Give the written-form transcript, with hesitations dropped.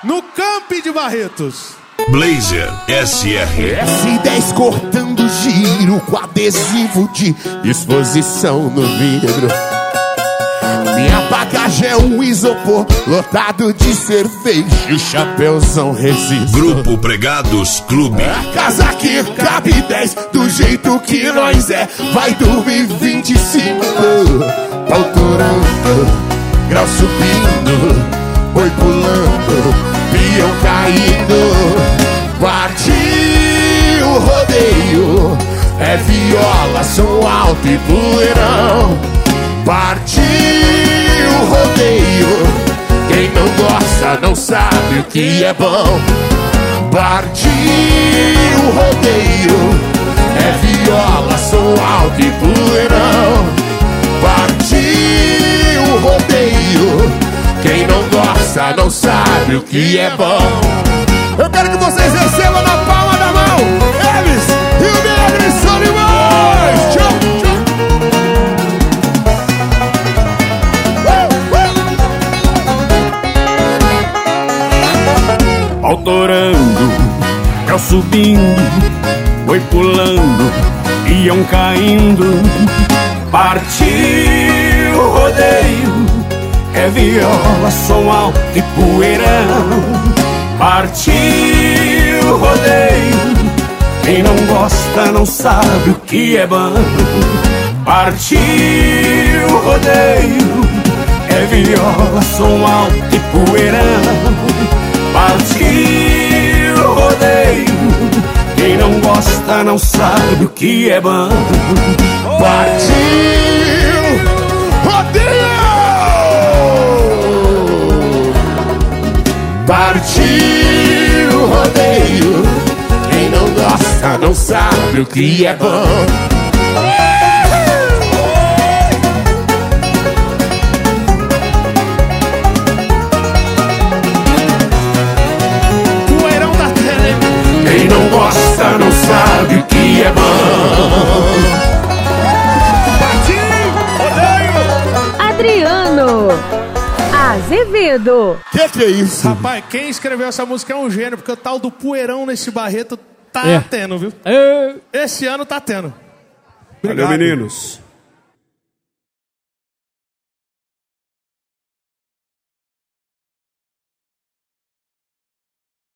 no Campi de Barretos. Blazer SR S10 cortando giro com adesivo de exposição no vidro. Minha bagagem é um isopor lotado de cerveja e o chapéuzão resiste. Grupo Pregados Clube. A casa que cabe 10 do jeito que nós é. Vai dormir 25, pautorando, grau subindo, boi pulando, peão caindo. Partiu o rodeio, é viola, som alto e poeirão. Partiu o rodeio, quem não gosta não sabe o que é bom. Partiu o rodeio, é viola, som alto e poeirão. Partiu o rodeio, quem não gosta não sabe o que é bom. Eu quero que vocês recebam na palma da mão eles e o Negro são demais. Tchau, tchau. Autorando, grau subindo, boi pulando, peão caindo. Partiu o rodeio, é viola, som alto e poeirão. Partiu o rodeio, quem não gosta não sabe o que é bom. Partiu o rodeio, é viola, som alto e poeirão. Partiu o rodeio, quem não gosta não sabe o que é bom. Partiu rodeio, partiu o rodeio, quem não gosta não sabe o que é bom. Poeirão da tele. Quem não gosta não sabe o que é bom. Adriano Azevedo. Que é isso? Rapaz, quem escreveu essa música é um gênio, porque o tal do poeirão nesse Barreto tá tendo, viu? Esse ano tá tendo. Obrigado. Valeu, meninos.